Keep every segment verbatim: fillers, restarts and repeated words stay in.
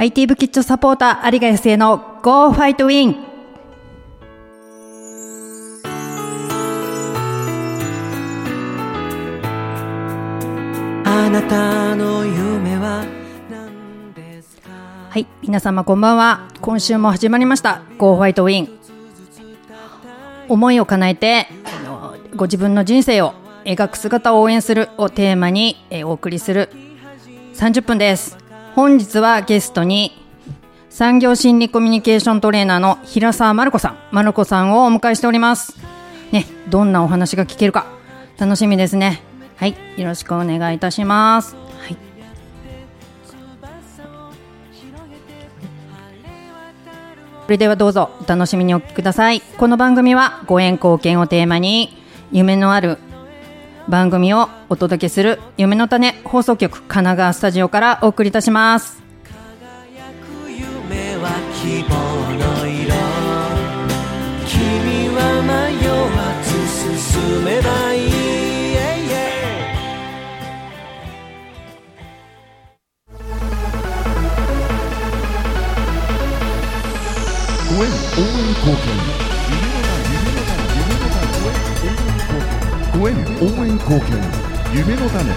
アイティー 部キッズサポーター有賀康生の Go Fight Win。 あなたの夢は何ですか。 はい、皆様こんばんは。今週も始まりました Go Fight Win。 思いを叶えてあのご自分の人生を描く姿を応援するをテーマにえお送りするさんじゅっぷんです。本日はゲストに産業心理コミュニケーショントレーナーの平沢まる子さん、まる子さんをお迎えしておりますね。どんなお話が聞けるか楽しみですね。はい、よろしくお願いいたします。はい、それではどうぞお楽しみにお聞きください。この番組はご縁貢献をテーマに夢のある番組をお届けする夢の種放送局神奈川スタジオからお送りいたします。 輝く夢は希望の色、君は迷わず進めばいい、yeah, yeah。 ご縁応援貢献、ご縁応援貢献、夢の種。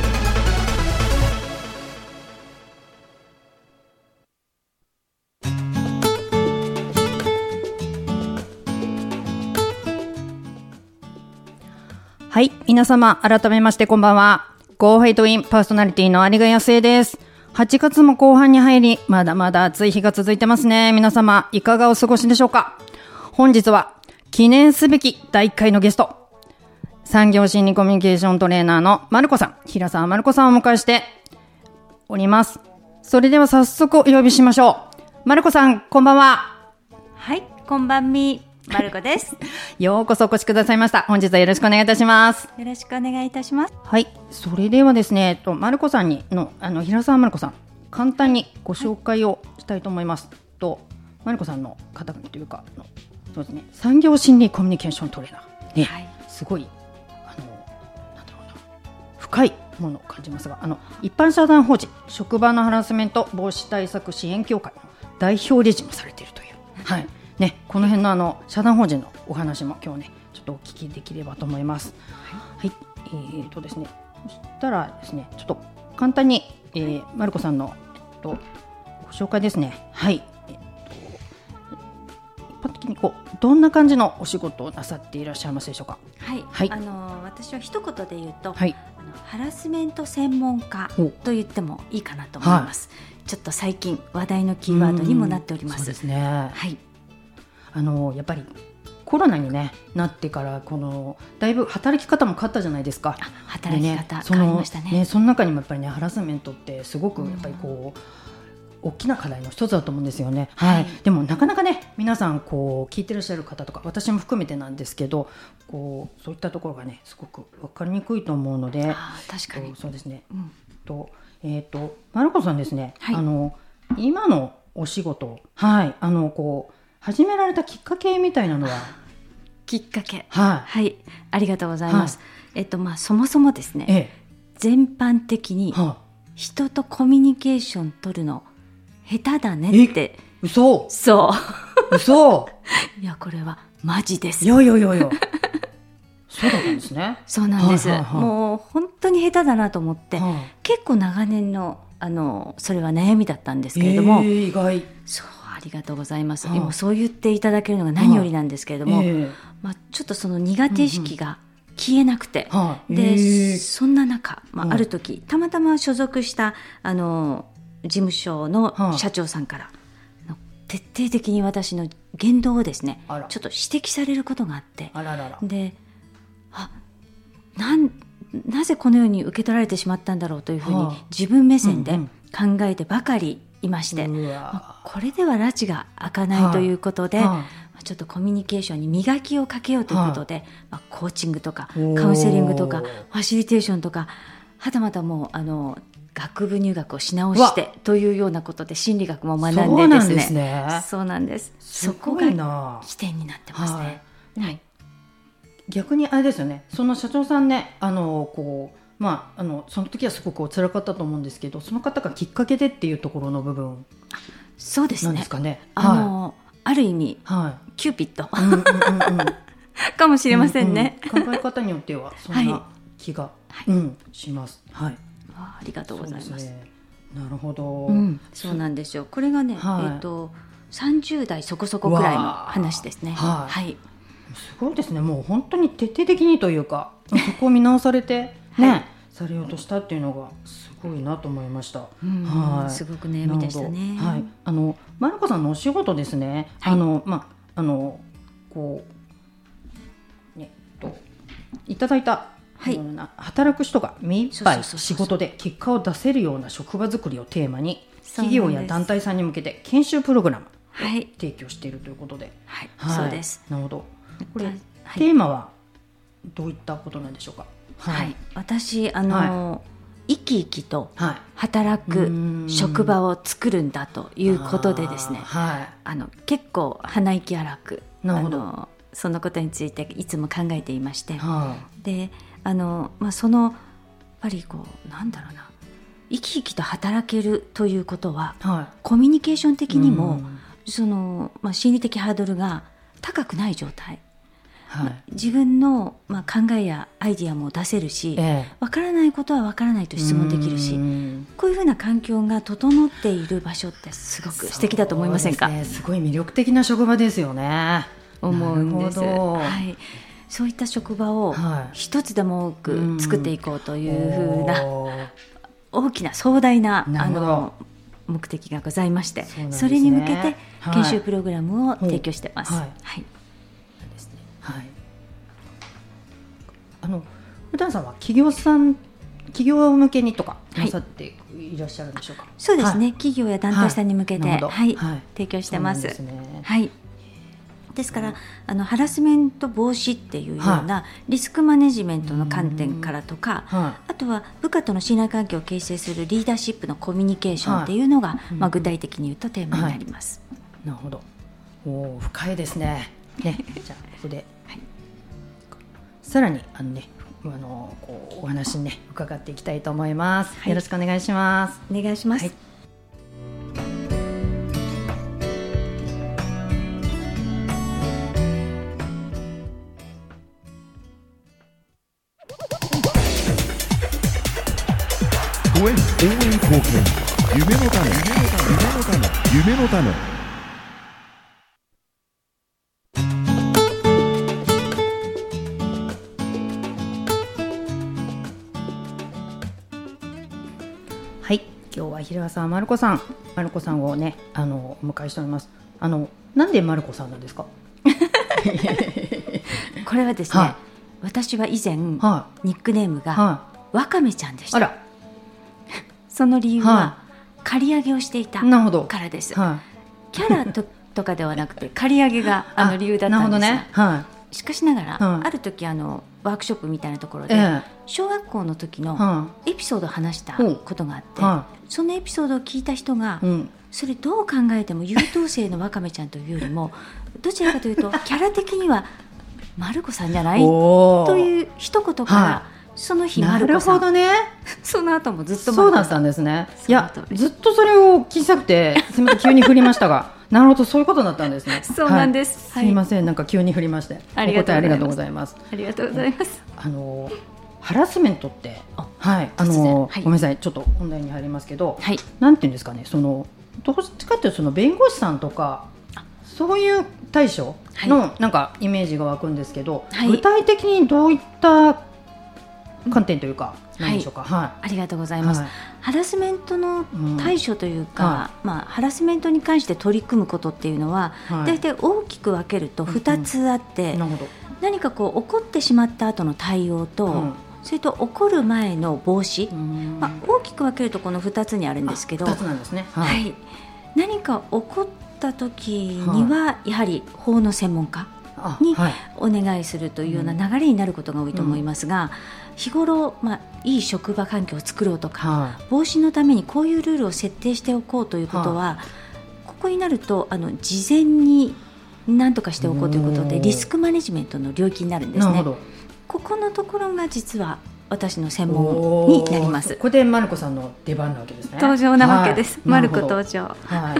はい、皆様改めましてこんばんは。 Go Fight Win パーソナリティの有賀康生です。はちがつも後半に入り、まだまだ暑い日が続いてますね。皆様いかがお過ごしでしょうか。本日は記念すべきだいいっかいのゲスト、産業心理コミュニケーショントレーナーのまる子さん、平沢まる子さんをお迎えしております。それでは早速お呼びしましょう。まる子さん、こんばんは。 はい、こんばんみ、まる子ですようこそお越しくださいました。本日はよろしくお願いいたします。 よろしくお願いいたします。 はい、それではですね、えっと、まる子さんにの、あの平沢まる子さん、簡単にご紹介をしたいと思います。はい、とまる子さんの肩書きというかの、そうですね、産業心理コミュニケーショントレーナー、ね、はい、すごいあのなんだろうな、深いものを感じますが、あの一般社団法人職場のハラスメント防止対策支援協会の代表理事もされているという、はいね、この辺のあの社団法人のお話も今日ねちょっとお聞きできればと思います。はい、はい、えーとですね、そしたらですね、ちょっと簡単に、えー、まる子さんの、えっと、ご紹介ですね。はい、えっと、一般的にこうどんな感じのお仕事をなさっていらっしゃいますでしょうか。 はい、はい、あの私は一言で言うと、はい、あのハラスメント専門家と言ってもいいかなと思います。はい、ちょっと最近話題のキーワードにもなっております。 そうですね。 はい、 あのやっぱりコロナに、ね、なってからこのだいぶ働き方も変わったじゃないですか。 働き方、ね、変わりました ね, ね。その中にもやっぱりね、ハラスメントってすごくやっぱりこう、うん、大きな課題の一つだと思うんですよね。はいはい、でもなかなかね、皆さんこう聞いてらっしゃる方とか私も含めてなんですけど、こうそういったところがねすごく分かりにくいと思うので。 あ、確かにそうですね、 うん、 とえーとまる子さんですね、 はい、 あの今のお仕事、はい、あのこう始められたきっかけみたいなのは。 きっかけ、 はい、 はい、ありがとうございます。はい、えっとまあ、そもそもですね、ええ、全般的に人とコミュニケーション取るの下手だねって。 嘘そう嘘いやこれはマジです。 いやいやいやいやそうだったんですね。 そうなんです、 はいはいはい、 もう本当に下手だなと思って、 はい、 結構長年のあのそれは悩みだったんですけれども、 えー、意外。 そう、ありがとうございます。 はい、 今そう言っていただけるのが何よりなんですけれども、はい、えーまあ、ちょっとその苦手意識が消えなくて、 うんうん、 で、 えー、 そんな中、まあ、ある時たまたま所属したあの事務所の社長さんから、はい、徹底的に私の言動をですねちょっと指摘されることがあって、 あららら、 で、あ、なんなぜこのように受け取られてしまったんだろうというふうに自分目線で考えてばかりいまして、うんうん、まあ、これでは拉致が開かないということで、はあはあ、ちょっとコミュニケーションに磨きをかけようということで、はあ、まあ、コーチングとかカウンセリングとかファシリテーションとか、はたまたもうあの学部入学をし直してというようなことで心理学も学んでですね。 そうなんですね。 そうなんです。 すごいな。 そこが起点になってますね。はいはい、 逆にあれですよね、その社長さんね、あのこう、まあ、あのその時はすごくお辛かったと思うんですけど、その方がきっかけでっていうところの部分。 そうですね。 なんですかね。 あの、はい、ある意味、 はい、 キューピッド、 うんうんうんうん、 かもしれませんね。 うんうん、考え方によってはそんな気が、はいうん、します。はい。 あ, ありがとうございます。そうですね、 なるほど、 うん、そうなんですよ。これがね、はい、えーと、さんじゅう代そこそこくらいの話ですね。はい、はい、 すごいですね。もう本当に徹底的にというかそこを見直されて、ねはい、されようとしたっていうのがすごいなと思いました。 うんはい、すごく悩みでしたね。 はい、あのまるこさんのお仕事ですね、はい、あのまああのこうねといただいた、はい、働く人が目いっぱい仕事で結果を出せるような職場づくりをテーマに企業や団体さんに向けて研修プログラムを提供しているということで、 はいはい、そうです。 なるほど。これ、はい、テーマはどういったことなんでしょうか。 はい、はい、私あの、はい、生き生きと働く職場を作るんだということでですね、はい、あの結構鼻息荒くあのそのことについていつも考えていまして、はい、であの、まあ、そのやっぱりこうなんだろうな生き生きと働けるということは、はい、コミュニケーション的にもその、まあ、心理的ハードルが高くない状態、はい、自分の、まあ、考えやアイディアも出せるし、ええ、分からないことは分からないと質問できるし、こういうふうな環境が整っている場所ってすごく素敵だと思いませんか。 そうですね、すごい魅力的な職場ですよね。 思うんです。はい、そういった職場を一つでも多く作っていこうというふうな大きな壮大なあの目的がございまして、 そ, ね、それに向けて研修プログラムを提供してます。はい、はいはい、あの普段さんは企業さん企業向けにとかなさっていらっしゃるんでしょうか。はい、 そうですね、はい、企業や団体さんに向けて、はいはいはい、提供してます。ですね、はい、ですから、うん、あのハラスメント防止っていうようなリスクマネジメントの観点からとか、はい、あとは部下との信頼関係を形成するリーダーシップのコミュニケーションっていうのが、はいまあ、具体的に言うとテーマになります。 はい、なるほど。お深いですね。ねじゃあここで、はい、さらにあの、ね、あのこうお話ね伺っていきたいと思います。はい、よろしくお願いします。 お願いします。はい、 ご縁応援貢献夢の種夢の種夢の種。 はい、今日は平沢まるこさん、まるこさんをねあのお迎えしております。あのなんでまるこさんなんですか。 これはですね、はい、私は以前、はい、ニックネームが、はい、わかめちゃんでした。あらその理由は、はい、刈り上げをしていたからです。はい、キャラ と, とかではなくて刈り上げがあの理由だったんですが、ねはい、しかしながら、はい、ある時あのワークショップみたいなところで、えー、小学校の時のエピソードを話したことがあって、はい、そのエピソードを聞いた人が、うん、それどう考えても優等生のわかめちゃんというよりもどちらかというとキャラ的にはまるこさんじゃないという一言から、はい、その日まるこさん、なるほどね、その後もずっとそうだったんですね。いやずっとそれを聞きたくてすみません急に振りましたがなるほどそういうことだったんですね。 そうなんです、 はい、すみませんなんか急に振りましてお答えありがとうございます。 ありがとうございます。 あのハラスメントってはいあの、はい、ごめんなさいちょっと本題に入りますけど、はい、なんていうんですかねそのどっちかというとその弁護士さんとかそういう対処の、はい、なんかイメージが湧くんですけど、はい、具体的にどういった観点というか何でしょうか。はいはい、 ありがとうございます。はい、ハラスメントの対処というか、うんはいまあ、ハラスメントに関して取り組むことっていうのは、はい、大体大きく分けるとふたつあって、うんうん、なるほど。何かこう起こってしまった後の対応と、うん、それと起こる前の防止、まあ、大きく分けるとこのふたつにあるんですけど、 ふたつなんですね。はいはい、何か起こった時にはやはり法の専門家にお願いするというような流れになることが多いと思いますが、日頃、まあ、いい職場環境を作ろうとか、はい、防止のためにこういうルールを設定しておこうということは、はい、ここになるとあの事前に何とかしておこうということでリスクマネジメントの領域になるんですね。ここのところが実は私の専門になります。 ここでまるこさんの出番なわけですね。 登場なわけです。まるこ登場。 はい、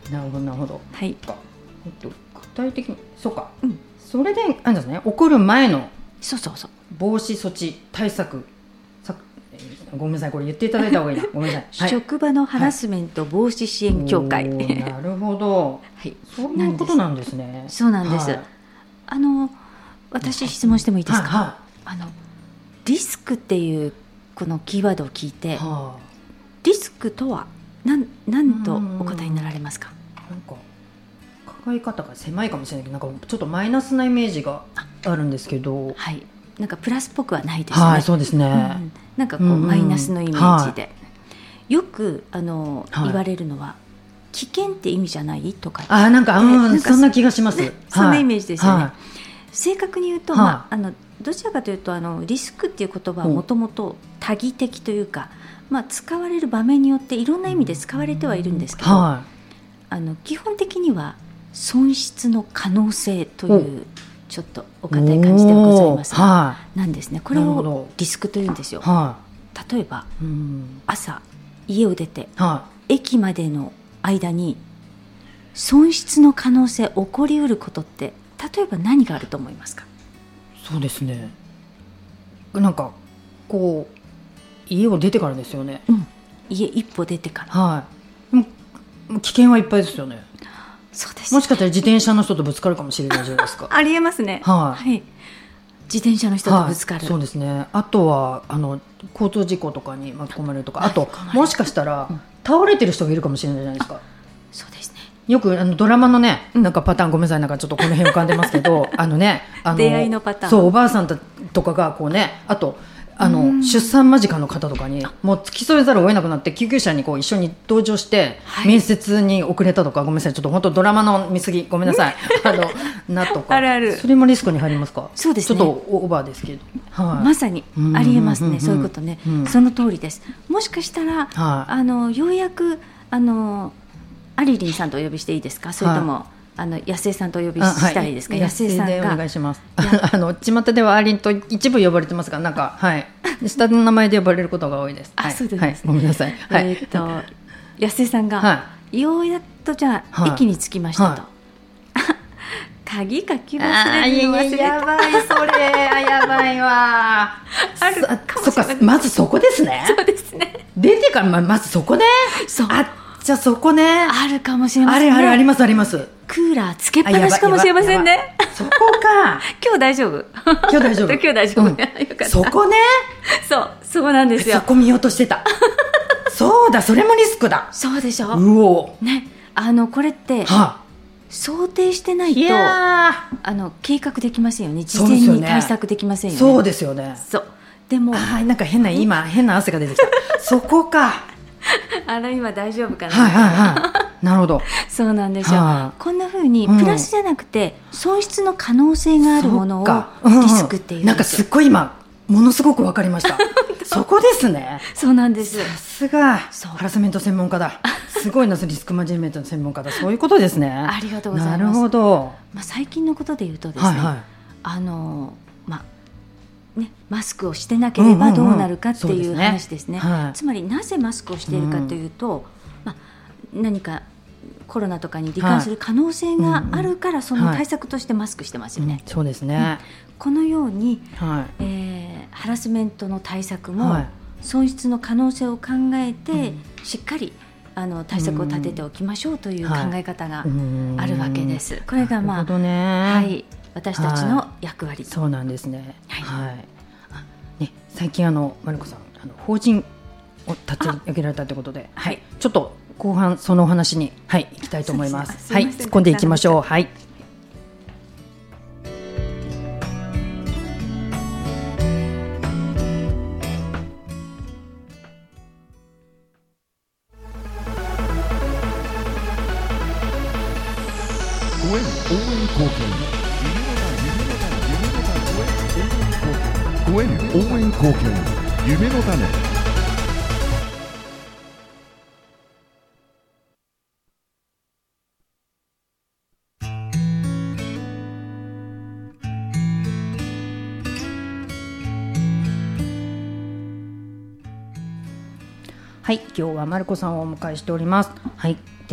なるほどなるほど。 はい。 かえっと具体的にそうか、 うんそれであれですね、起こる前のそうそうそう。 防止措置対策さ、えーごめんなさい、これ言っていただいた方がいいな。ごめんなさい。はい、 職場のハラスメント防止支援協会。 おーなるほど。 はい。 そういうことなんですね。 そうなんです。 はいあの私質問してもいいですか。 はいはあのリスクっていうこのキーワードを聞いて、 はリスクとは何何とお答えになられますか。 あ、なんか考え方が狭いかもしれないけど、なんかちょっとマイナスなイメージがあるんですけど、 はい。なんかプラスっぽくはないですね。 はい、そうですね。 うんなんかこう、 うんうんマイナスのイメージで、 はよくあの、 はい言われるのは危険って意味じゃないとか、 あ、なんか、 ねうん、 なんかそんな気がします。 ねそんなイメージですよね。 は正確に言うと、 はいまあ、あのどちらかというとあのリスクっていう言葉はもともと多義的というか、まあ、使われる場面によっていろんな意味で使われてはいるんですけど、 はあの基本的には損失の可能性というちょっとお堅い感じではございますが、 はなんですね。これをなるほどリスクというんですよい。。は例えばい。うん。 朝家を出ては駅までの間に損失の可能性起こりうることって例えば何があると思いますか。 い。そうですね。なんか、こう、家を出てからですよね。 うん、家一歩出てから。 はい。もう危険はいっぱいですよね。 そうです。 もしかしたら自転車の人とぶつかるかもしれないじゃないですか。 ありえますね。 はい自転車の人とぶつかる。 はい、そうですね。あとはあの交通事故とかに巻き込まれるとか、あと巻き込まれるもしかしたら、うん倒れてる人がいるかもしれないじゃないですか。 そうですね。 よくあのドラマのね、なんかパターン、ごめんなさい、なんかちょっとこの辺浮かんでますけど、あのね、あの出会いのパターン。 そう、おばあさんとかがこうね、あとあの出産間近の方とかにもう付き添えざるを得なくなって救急車にこう一緒に同乗して、はい、面接に遅れたとか、ごめんなさい、ちょっと本当ドラマの見過ぎ、ごめんなさい、あのなとか、 あるある。 それもリスクに入りますか。 そうですね。 ちょっとオーバーですけど、はい、 まさにありえますね。そういうことね、うん、その通りです。もしかしたら、はい、あのようやくあのアリリンさんとお呼びしていいですか。それとも、はい、あの安江さんとお呼びしたらいいですか。はい、安江さんがお願いします。あの巷ではアリンと一部呼ばれてますが、なんかはい下の名前で呼ばれることが多いです。 あ、 はい、 そうですね、はい。 ごめんなさい。はい、 えー、っと安江さんが、はい、ようやっとじゃあ、はい、駅に着きましたと。はい鍵かき忘れるの忘れた。 やばい、それやばいわ。 あるかもしれない。 そっか、まずそこですね。 そうですね。 出てからままずそこね。 そう。 あ、じゃあそこね。 あるかもしれませんね。 あれあれありますあります。 クーラーつけっぱなしかもしれませんね。 そこか。 今日大丈夫。 今日大丈夫。 今日大丈夫。うん、よかった。 そこね。 そう、そうなんですよ。 そこ見ようとしてた。そうだ、それもリスクだ。 そうでしょ。 うお。 ね、あのこれって。はあ想定してないとあの計画できませんよね。事前に対策できませんよね。 そうですよね。 そうでもあなんか変な今変な汗が出てきたそこかあら今大丈夫かな。 はいはいはいなるほどそうなんですよ、はあ、こんな風にプラスじゃなくて、うん、損失の可能性があるものをリスクっていうんですよ、 うんうん、なんかすっごい今ものすごく分かりましたそこですね。 そうなんです。 さすがハラスメント専門家だ。すごいな、リスクマネジメントの専門家だ。そういうことですね。 ありがとうございます。 なるほど。 まあ、最近のことで言うとですね、はいはい、あのまあね、マスクをしてなければどうなるかっていう話ですね。つまりなぜマスクをしているかというと、うんまあ、何かコロナとかに罹患する可能性があるから、その対策としてマスクしてますよね。 はいうん、そうですね、 うん、このように、 はいえー、ハラスメントの対策も損失の可能性を考えて、はい、しっかりあの対策を立てておきましょうという考え方があるわけです。はい、これが、まあはい、私たちの役割、はい、 そうなんですね。はいはいあね、最近あのマリコさんあの法人を立ち上げられたということで、はい、ちょっと後半そのお話に、はい、行きたいと思います。はい、突っ込んでいきましょう。はい。 応援貢献ご縁応援貢献夢の種。 はい、今日はマルコさんをお迎えしております。はい、でね、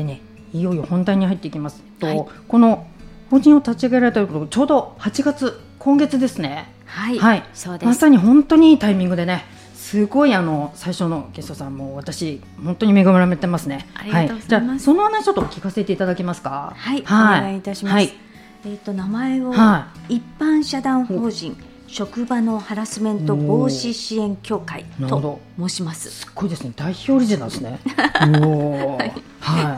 いよいよ本題に入っていきますと、 はい、 この法人を立ち上げられたということちょうどはちがつ今月ですね。 はい、 はい、 そうです。 まさに本当にいいタイミングでね、すごいあの最初のゲストさんも私本当に恵まれてますね。 ありがとうございます。 はい、じゃあその話ちょっと聞かせていただけますか。 はい、 はい、 お願いいたします。はい、えーと、名前を、 はい、 一般社団法人職場のハラスメント防止支援協会と申します。 すごいですね、代表理事なんですね。おはい、はい、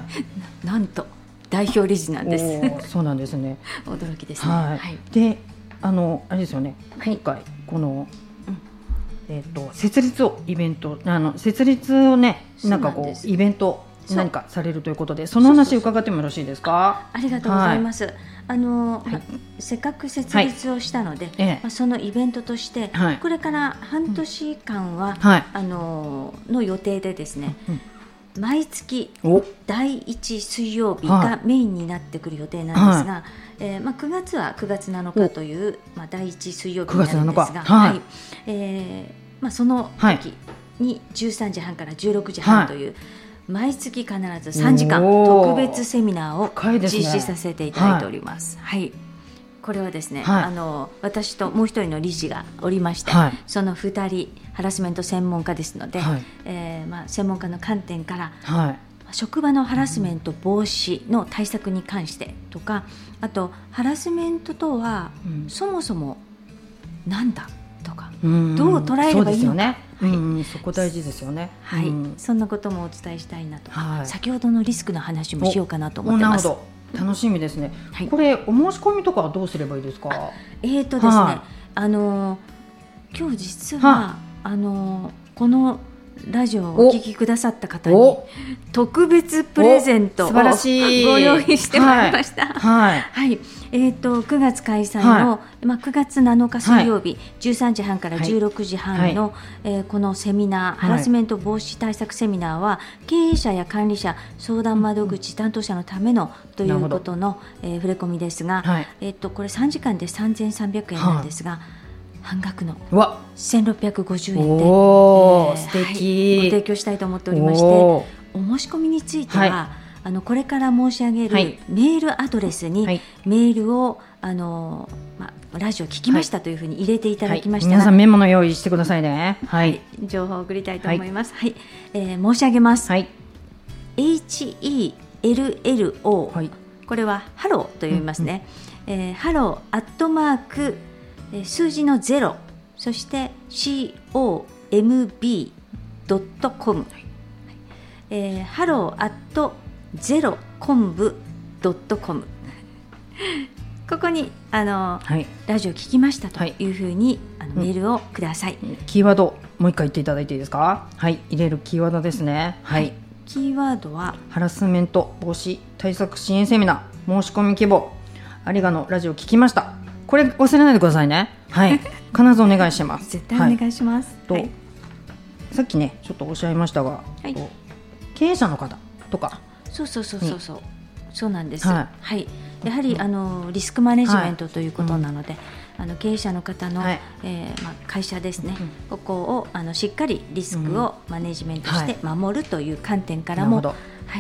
な, なんと代表理事なんです。 そうなんですね。 驚きですね。 はいはい、 で、あのあれですよね、今回この、うん、えーと、設立をイベントあの設立をね、なんかこうイベント何かされるということで、その話伺ってもよろしいですか。 ありがとうございます。はい、あの、 はい、 ま、せっかく設立をしたので、はい、まあ、そのイベントとして、はい、これから半年間は、はい、あのの予定でですね、うんうん、毎月だいいち水曜日がメインになってくる予定なんですが、はい、えーまあ、くがつはくがつなのかという、まあ、だいいち水曜日になるんですが、はい、えーまあ、その時にじゅうさんじはんからじゅうろくじはんという、はい、毎月必ずさんじかん特別セミナーを実施させていただいております。はい、はい、これはですね、はい、あの私ともう一人の理事がおりまして、はい、そのふたりハラスメント専門家ですので、はい、えーまあ、専門家の観点から、はい、職場のハラスメント防止の対策に関してとか、あとハラスメントとは、うん、そもそもなんだとか、どう捉えればいいのか、ね、はい、うん、そこ大事ですよね。はい、うん、そんなこともお伝えしたいなとか、はい、先ほどのリスクの話もしようかなと思ってます。 楽しみですね。はい、これお申し込みとかはどうすればいいですか。 えーとですね、はい、あの今日実は、はあのこのラジオをお聞きくださった方に特別プレゼントをご用意してまいりました。はいはい、えー、とくがつ開催の、はい、まあ、くがつなのか水曜日、はい、じゅうさんじはんからじゅうろくじはんの、はい、えー、このセミナー、はい、ハラスメント防止対策セミナーは経営者や管理者相談窓口担当者のためのということの、えー、触れ込みですが、はい、えー、とこれさんじかんでさんぜんさんびゃくえんなんですが、はい、半額のせんろっぴゃくごじゅうえんで、 おー、えー、素敵、 はい、ご提供したいと思っておりまして、お申し込みについては、はい、あのこれから申し上げるメールアドレスにメールを、あの、ま、ラジオ聞きましたというふうに入れていただきましたら、 はいはい、皆さんメモの用意してくださいね。はい、 情報を送りたいと思います。はい、えー、申し上げます。はい、エイチイーエルエルオー、はい、これはハローと読みますね。うんうん、えー、ハローアットマーク数字のゼロ、そして コム ドットコム、えー、ハローアットゼロコンブドットコム、ここにあの、はい、ラジオ聞きましたというふうに、はい、あのメールをください。 うん、キーワードもう一回言っていただいていいですか。はい、入れるキーワードですね。はい、はい、 キーワードはハラスメント防止対策支援セミナー申し込み希望ありがのラジオ聞きました、これ忘れないでくださいね。はい、必ずお願いします。 絶対お願いします。 はい、とさっきねちょっとおっしゃいましたが、はい、経営者の方とか、 そうそうそうそうそう、うん、そうなんです。はい、はい、やはり、うん、あのリスクマネジメントということなので、はい、うん、あの経営者の方の、はい、えーまあ、会社ですね、うん、ここをあのしっかりリスクをマネジメントして守るという観点からも、うん、はい、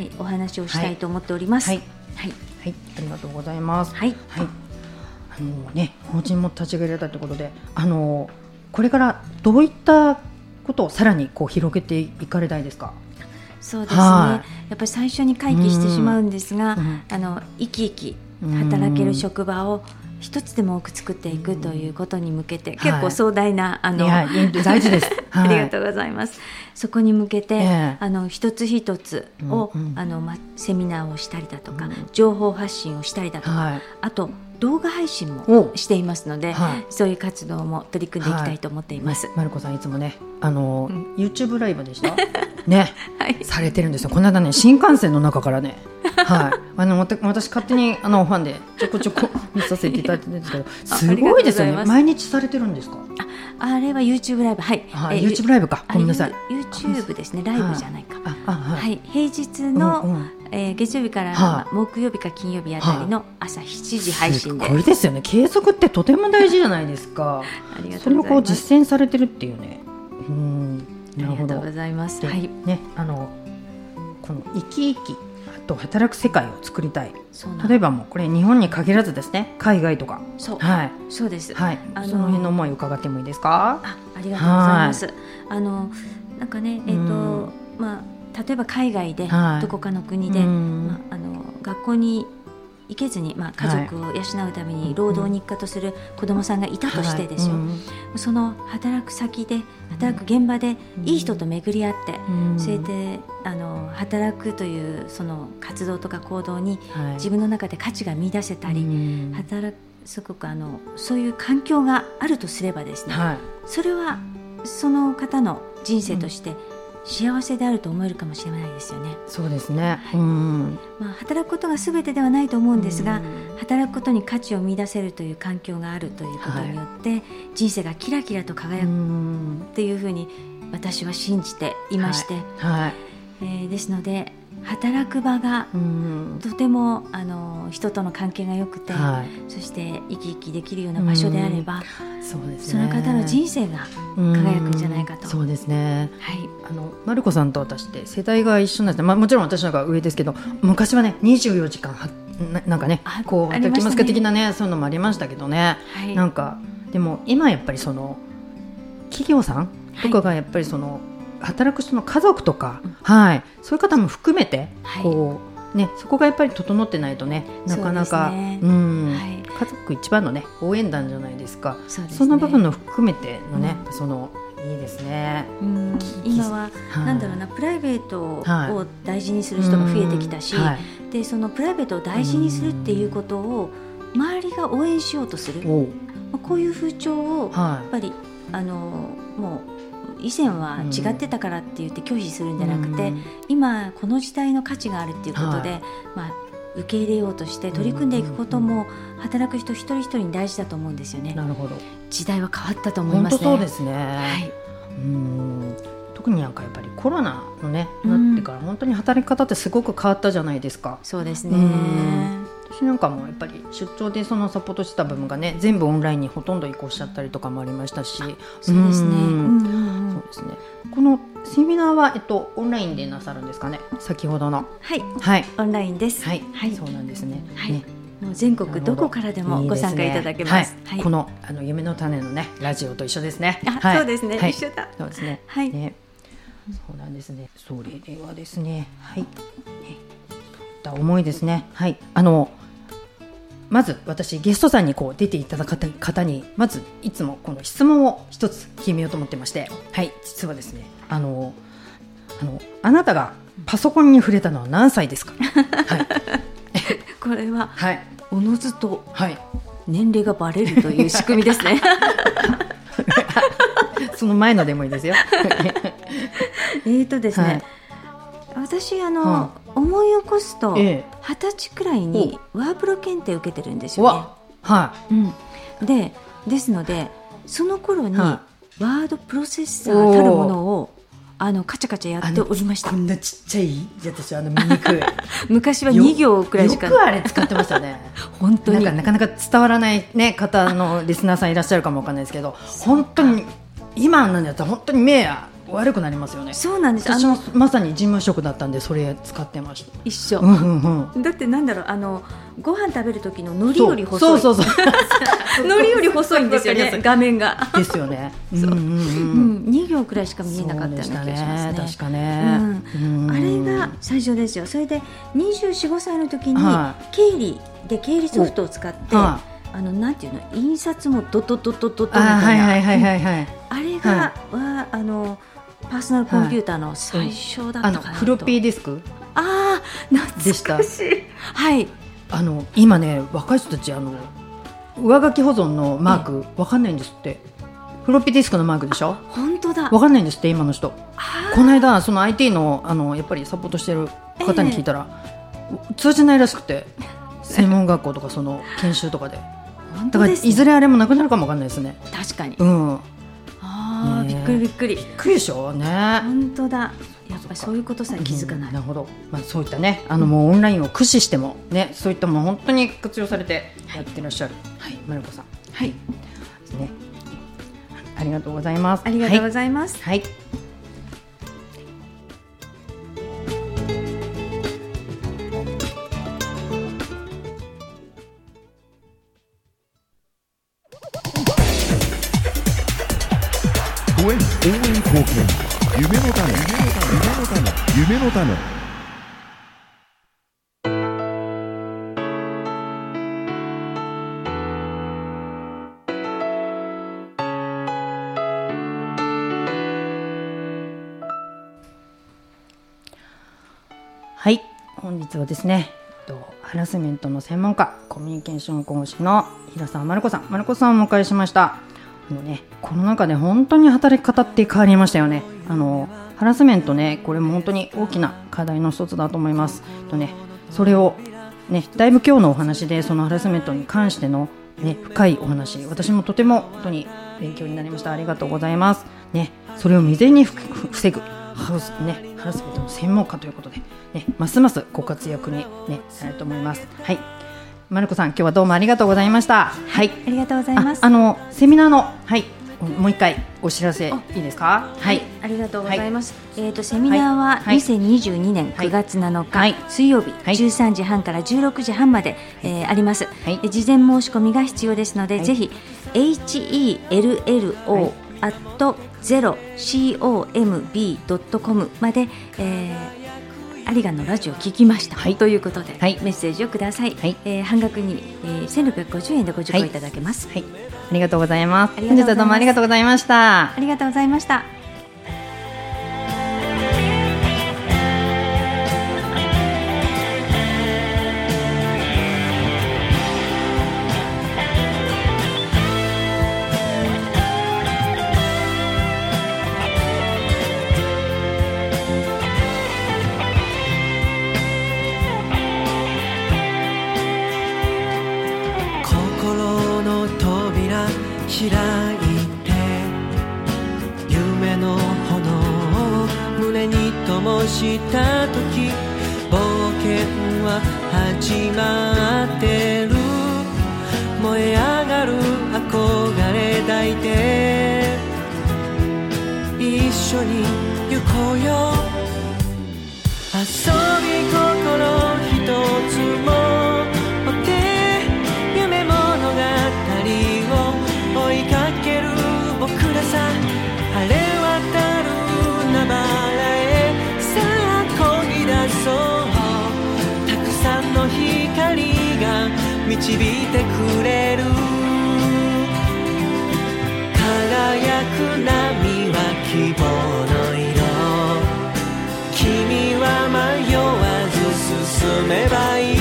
お話をしたいと思っております。はい、 はいはい、ありがとうございます。はい、はい、あのね、法人も立ち上げられたということで、あのこれからどういったことをさらにこう広げていかれたいですか。 そうですね、やっぱり最初に回帰してしまうんですが、うん、あの生き生き働ける職場を一つでも多く作っていくということに向けて、結構壮大な、あの大事です、 はい、ありがとうございます。そこに向けて、えー、あの一つ一つを、うんうん、あのま、セミナーをしたりだとか、うん、情報発信をしたりだとか、はい、あと動画配信もしていますので、はい、そういう活動も取り組んでいきたいと思っています。 はい、まるこさんいつもね、あの、うん、YouTube ライブでしたね、はい、されてるんですよ。この間ね、新幹線の中からね、はい、あの私勝手にあのファンでちょこちょこ見させていただいてるんですけど、すごいですよね。毎日されてるんですか。 あ、あれは YouTube ライブ、はい、 はい、YouTube ライブか、ごめんなさい、 YouTube ですね、ライブじゃないか、あ、はい、平日の、うんうん、えー、月曜日から、はあ、木曜日か金曜日あたりの朝しちじ配信で、 すごいですよね。継続ってとても大事じゃないですか。 ありがとうございます。 それをこう実践されてるっていうね。うん、なるほど。 ありがとうございます。はい、 ね、あのこの生き生きと働く世界を作りたい。 そうなん例えばもうこれ日本に限らずですね、海外とか、 そう、 はいそうです、 はい、 あのその辺の思いを伺ってもいいですか？ あ、ありがとうございます。あのなんかね、えーとまあ、例えば海外で、 はい、 どこかの国で、まあ、あの学校に行けずに、まあ、家族を養うために労働日課とする子どもさんがいたとしてですよ、はい、その働く先で働く現場でいい人と巡り合って、それであの働くというその活動とか行動に自分の中で価値が見出せたり、働くすごくあのそういう環境があるとすればですね、はい、それはその方の人生として幸せであると思えるかもしれないですよね。 そうですね、 はい、 うん、 まあ、働くことが全てではないと思うんですが、働くことに価値を見出せるという環境があるということによって、はい、人生がキラキラと輝くっていうふうに私は信じていまして、はいはい、えー、ですので働く場がとてもあの人との関係が良くて、はい、そして生き生きできるような場所であれば、そうですね、その方の人生が輝くんじゃないかと。 そうですね、はい、あのマルコさんと私って世代が一緒なんですね、まあ、もちろん私の方が上ですけど、昔はねにじゅうよじかんはな, なんかねこう働きますか的なね、そういうのもありましたけどね、はい、なんかでも今やっぱりその企業さんとかがやっぱりその、はい、働く人の家族とか、うん、はい、そういう方も含めて、はい、こうね、そこがやっぱり整ってないとね、なかなか、ね、うん、はい、家族一番のね応援団じゃないですか。 そ, うです、ね、そんな部分の含めてのね、うん、そのいいですね、うん、 今は、はい、なんだろうな、プライベートを大事にする人が増えてきたし、はい、でそのプライベートを大事にするっていうことを周りが応援しようとする、まあ、こういう風潮をやっぱり、はい、あのもう以前は違ってたからって言って拒否するんじゃなくて、うん、今この時代の価値があるっていうことで、はい、まあ、受け入れようとして取り組んでいくことも働く人一人一人に大事だと思うんですよね。 なるほど、 時代は変わったと思いますね。 本当そうですね、はい、うん、特になんかやっぱりコロナのね、なってから本当に働き方ってすごく変わったじゃないですか。 そうですね、 私なんかもやっぱり出張でそのサポートした部分がね、全部オンラインにほとんど移行しちゃったりとかもありましたし、 そうですね、うんうんうん、 そうですね。このセミナーは、えっと、オンラインでなさるんですかね、先ほどの。 はい、 はい、 オンラインです。 はい、はい、そうなんですね。 はい、 ね、 もう全国どこからでもご参加いただけます。 いいですね、はい、この、あの夢の種のねラジオと一緒ですね。 あ、はい、そうですね、はい、一緒だ。 そうですね、はい、ね、そうなんですね。それではですね、はい、ね、そういった思いですね。はい、あのまず私ゲストさんにこう出ていただく方にまずいつもこの質問を一つ決めようと思ってまして、はい、実はですね、あのあのあなたがパソコンに触れたのは何歳ですか？はい、 これは、はい、おのずとはい年齢がバレるという仕組みですね。 その前のでもいいですよ。 えーとですね、はい、私あの、はあ、思い起こすと二十、ええ、歳くらいにワープロ検定を受けてるんですよね。 はい、 うん、でですのでその頃にワードプロセッサーたるものをあのカチャカチャやっておりました。 こんなちっちゃい、私あの見にくい昔はに行くらいしかよくあれ使ってましたね。本当になんかなかなか伝わらない、ね、方のリスナーさんいらっしゃるかもわかんないですけど、本当に今のやつは本当に目や悪くなりますよね。 そうなんです。 私もまさに事務職だったんでそれ使ってました。 一緒、 うんうんうん、 だってなんだろう、あのご飯食べる時の海苔より細い。 そうそうそう海苔より細いんですよね、画面が。 ですよね。 そう、うんうんうん、に行くらいしか見えなかったような気がしますね。 確かね、 うんうん、あれが最初ですよ。それでにじゅうよん、ごさいの時に経理で経理ソフトを使って、あのなんていうの、印刷もドドドドドドみたいな、 はいはいはいはいはい、 あれが、はい、あのパーソナルコンピューターの最初だったかなと、 はい、あのフロッピーディスク、 あー懐かしい。はい、 あの今ね若い人たちあの上書き保存のマークわかんないんですって。フロッピーディスクのマークでしょ。 本当だ、 わかんないんですって今の人。この間その アイティー の, あのやっぱりサポートしてる方に聞いたら、えー、通じないらしくて、専門学校とかその研修とかで。 本当ですね、 だからいずれあれもなくなるかもわかんないですね。 確かに、 うん、 あ、ね、びっくりびっくりびっくりでしょうね。 本当だ、やっぱりそういうことさえ気づかない、 うん、なるほど、まあ、そういったね、あのもうオンラインを駆使してもね、そういったもの本当に活用されてやってらっしゃる、はい、マルコさん、はいですね、ありがとうございます。 ありがとうございます。 はい、はい応援貢献、夢の種、夢の種、夢の種。 はい、本日はですね、ハラスメントの専門家、コミュニケーション講師の平沢まる子さん、まる子さんをお迎えしました。あのね、コロナ禍で本当に働き方って変わりましたよね。あのハラスメントね、これも本当に大きな課題の一つだと思います。とね、それをね、だいぶ今日のお話でそのハラスメントに関しての、ね、深いお話、私もとても本当に勉強になりました。ありがとうございます。ね、それを未然に防ぐハラス、ね、ハラスメントの専門家ということで、ね、ますますご活躍に、ね、なると思います。はい、まる子さん、今日はどうもありがとうございました。はい、 ありがとうございます。 あ、あのセミナーの、はい、もう一回お知らせいいですか。 はい、ありがとうございます。はい、えーとセミナーはにせんにじゅうにねんくがつなのか、はい、水曜日、はい、じゅうさんじはんからじゅうろくじはんまで、えー、あります。はい、で事前申し込みが必要ですので、はい、ぜひ エイチイーエルエルオー アット ゼロ コム ドットコム まで、えー、アリガンのラジオ聞きました、はい、ということで、はい、メッセージをください。はい、えー、半額に、えー、せんろっぴゃくごじゅうえんでご受講いただけます。はいはい、 ありがとうございます。本日はどうもありがとうございました。 ありがとうございました。 開いて夢の炎を胸に灯した時、冒険は始まってる。燃え上がる憧れ抱いて一緒に行こうよ。遊び心一つも持って夢物語を追いかける僕らさ。晴れ渡る海原へさあ漕ぎ出そう。たくさんの光が導いてくれる。輝く波は希望の色。君は迷わず進めばいい。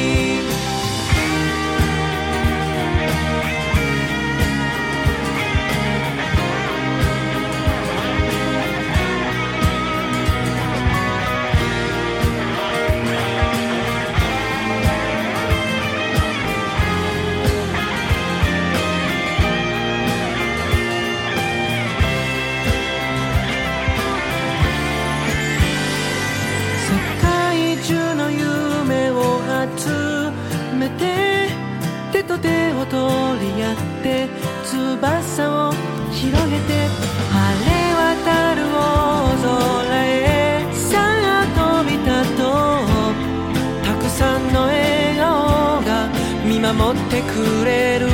手と手を取り合って翼を広げて晴れ渡る大空へさあ飛び立とう。たくさんの笑顔が見守ってくれる。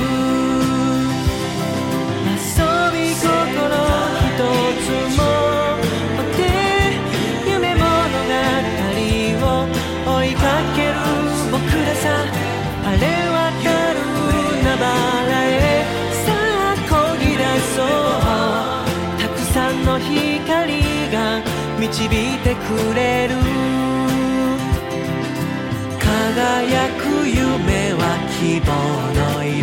遊び心一つも持って夢物語を追いかける僕らさ。晴れ渡る海原へさあ漕ぎ出そう。たくさんの光が導いてくれる。輝く夢は希望の色。